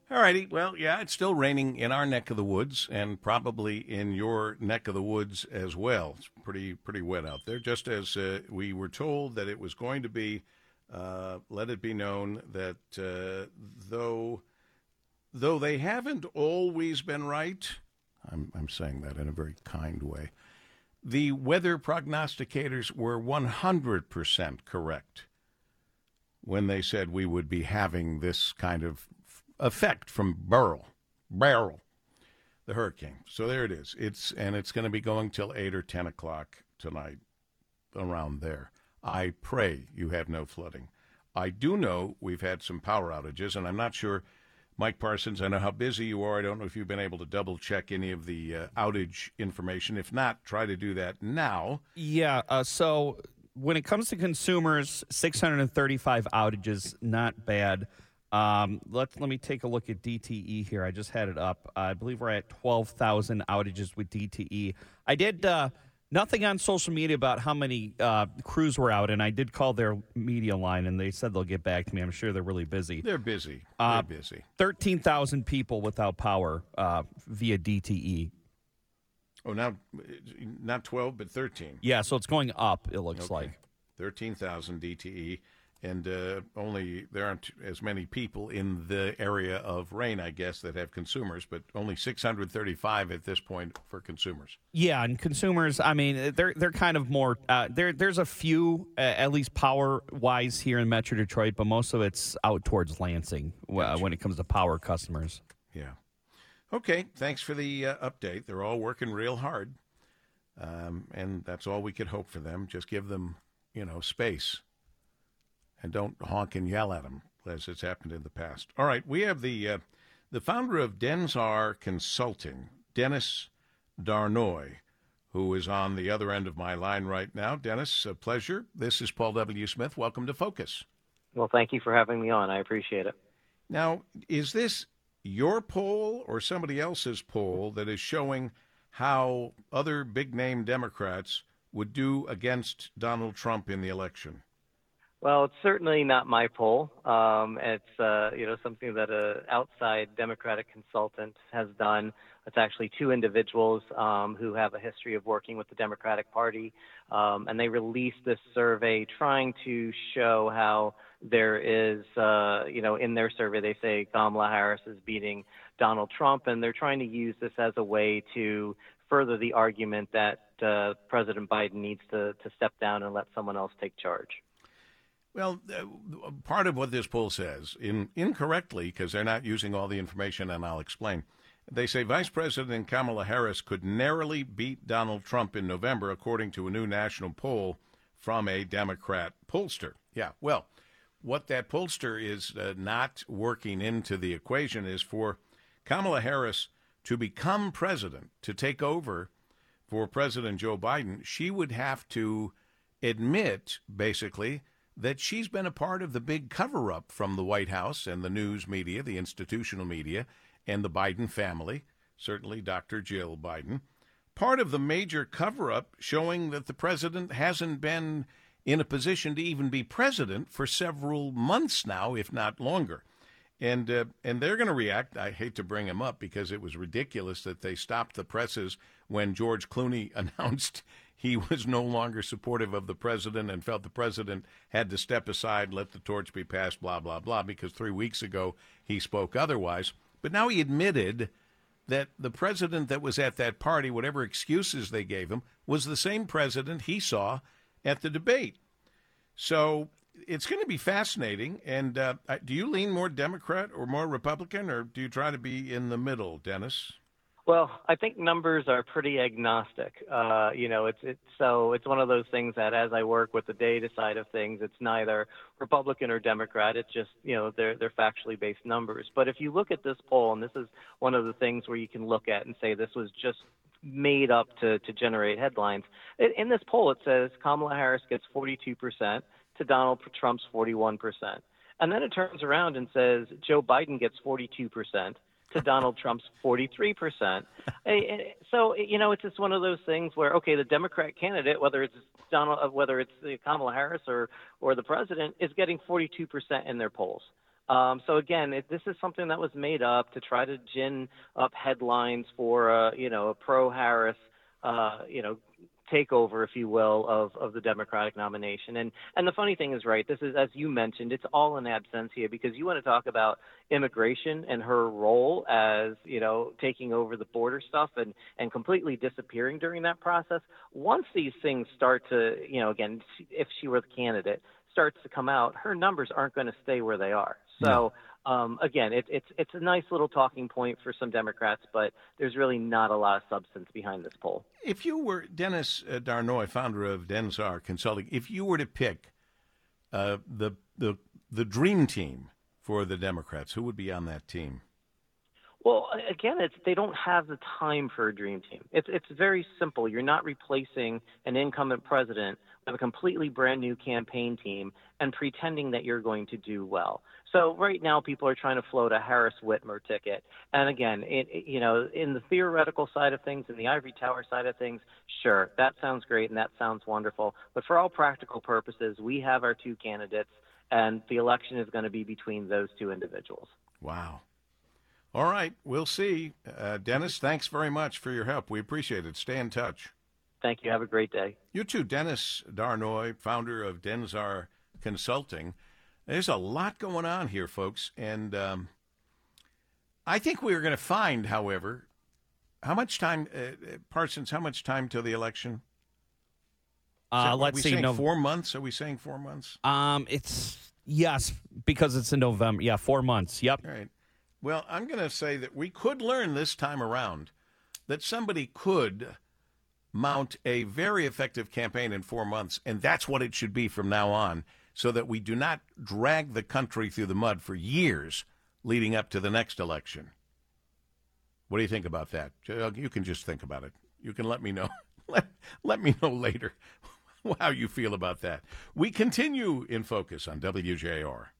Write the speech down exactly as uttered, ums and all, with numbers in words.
All righty. Well, yeah, it's still raining in our neck of the woods and probably in your neck of the woods as well. It's pretty pretty wet out there, just as uh, we were told that it was going to be. Uh, let it be known that uh, though though they haven't always been right, I'm, I'm saying that in a very kind way, the weather prognosticators were one hundred percent correct when they said we would be having this kind of effect from Beryl, Beryl, the hurricane. So there it is. It's and it's going to be going till eight or ten o'clock tonight, around there. I pray you have no flooding. I do know we've had some power outages, and I'm not sure, Mike Parsons, I know how busy you are. I don't know if you've been able to double-check any of the uh, outage information. If not, try to do that now. Yeah, uh, so when it comes to consumers, six hundred thirty-five outages, not bad. Um, let let me take a look at D T E here. I just had it up. I believe we're at twelve thousand outages with D T E. I did uh, nothing on social media about how many uh, crews were out, and I did call their media line, and they said they'll get back to me. I'm sure they're really busy. They're busy. They're uh, busy. thirteen thousand people without power uh, via D T E. Oh, now not twelve, but thirteen. Yeah, so it's going up, it looks okay. like. thirteen thousand D T E. And uh, only there aren't as many people in the area of rain, I guess, that have consumers, but only six hundred thirty-five at this point for consumers. Yeah, and consumers, I mean, they're they're kind of more. Uh, there there's a few, uh, at least power wise, here in Metro Detroit, but most of it's out towards Lansing uh, Gotcha. when it comes to power customers. Yeah. Okay. Thanks for the uh, update. They're all working real hard, um, and that's all we could hope for them. Just give them, you know, space. And don't honk and yell at them, as has happened in the past. All right, we have the uh, the founder of Denzar Consulting, Dennis Darnoy, who is on the other end of my line right now. Dennis, a pleasure. This is Paul W. Smith. Welcome to Focus. Well, thank you for having me on. I appreciate it. Now, is this your poll or somebody else's poll that is showing how other big-name Democrats would do against Donald Trump in the election? Well, it's certainly not my poll. Um, it's uh, you know something that an outside Democratic consultant has done. It's actually two individuals um, who have a history of working with the Democratic Party, um, and they released this survey trying to show how there is, uh, you know, in their survey they say Kamala Harris is beating Donald Trump, and they're trying to use this as a way to further the argument that uh, President Biden needs to, to step down and let someone else take charge. Well, uh, part of what this poll says, in, incorrectly, because they're not using all the information, and I'll explain, they say Vice President Kamala Harris could narrowly beat Donald Trump in November, according to a new national poll from a Democrat pollster. Yeah, well, what that pollster is uh, not working into the equation is for Kamala Harris to become president, to take over for President Joe Biden, she would have to admit, basically, that she's been a part of the big cover-up from the White House and the news media, the institutional media, and the Biden family, certainly Doctor Jill Biden, part of the major cover-up showing that the president hasn't been in a position to even be president for several months now, if not longer. And uh, and they're going to react. I hate to bring him up because it was ridiculous that they stopped the presses when George Clooney announced he was no longer supportive of the president and felt the president had to step aside, let the torch be passed, blah, blah, blah, because three weeks ago he spoke otherwise. But now he admitted that the president that was at that party, whatever excuses they gave him, was the same president he saw at the debate. So it's going to be fascinating. And uh, do you lean more Democrat or more Republican, or do you try to be in the middle, Dennis? Well, I think numbers are pretty agnostic. Uh, you know, it's it's so it's one of those things that as I work with the data side of things, it's neither Republican or Democrat. It's just, you know, they're they're factually based numbers. But if you look at this poll, and this is one of the things where you can look at and say this was just made up to to generate headlines. In, in this poll, it says Kamala Harris gets forty-two percent to Donald Trump's forty-one percent. And then it turns around and says Joe Biden gets forty-two percent to Donald Trump's forty-three percent. So, you know, it's just one of those things where, okay, the Democrat candidate, whether it's Donald, whether it's Kamala Harris or, or the president, is getting forty-two percent in their polls. Um, so again, it, this is something that was made up to try to gin up headlines for a, you know, a pro-Harris, uh, you know, takeover, if you will, of, of the Democratic nomination. And and the funny thing is, right, this is, as you mentioned, it's all in absentia, because you want to talk about immigration and her role as, you know, taking over the border stuff and, and completely disappearing during that process. Once these things start to, you know, again, if she were the candidate, starts to come out, her numbers aren't going to stay where they are. So, um, again, it, it's it's a nice little talking point for some Democrats, but there's really not a lot of substance behind this poll. If you were Dennis uh, Darnoy, founder of Denzar Consulting, if you were to pick uh, the the the dream team for the Democrats, who would be on that team? Well, again, it's they don't have the time for a dream team. It's it's very simple. You're not replacing an incumbent president with a completely brand new campaign team and pretending that you're going to do well. So right now, people are trying to float a Harris Whitmer ticket. And again, it, it, you know, in the theoretical side of things, in the ivory tower side of things, sure, that sounds great and that sounds wonderful. But for all practical purposes, we have our two candidates, and the election is going to be between those two individuals. Wow. All right, we'll see. Uh, Dennis, thanks very much for your help. We appreciate it. Stay in touch. Thank you. Have a great day. You too, Dennis Darnoy, founder of Denzar Consulting. There's a lot going on here, folks, and um, I think we're going to find, however, how much time, uh, Parsons, how much time till the election? Uh, that, let's are we see. saying no, four months? Are we saying four months? Um, it's yes, because it's in November. Yeah, four months. Yep. All right. Well, I'm going to say that we could learn this time around that somebody could mount a very effective campaign in four months, and that's what it should be from now on, so that we do not drag the country through the mud for years leading up to the next election. What do you think about that? You can just think about it. You can let me know. let, let me know later how you feel about that. We continue in Focus on W J R.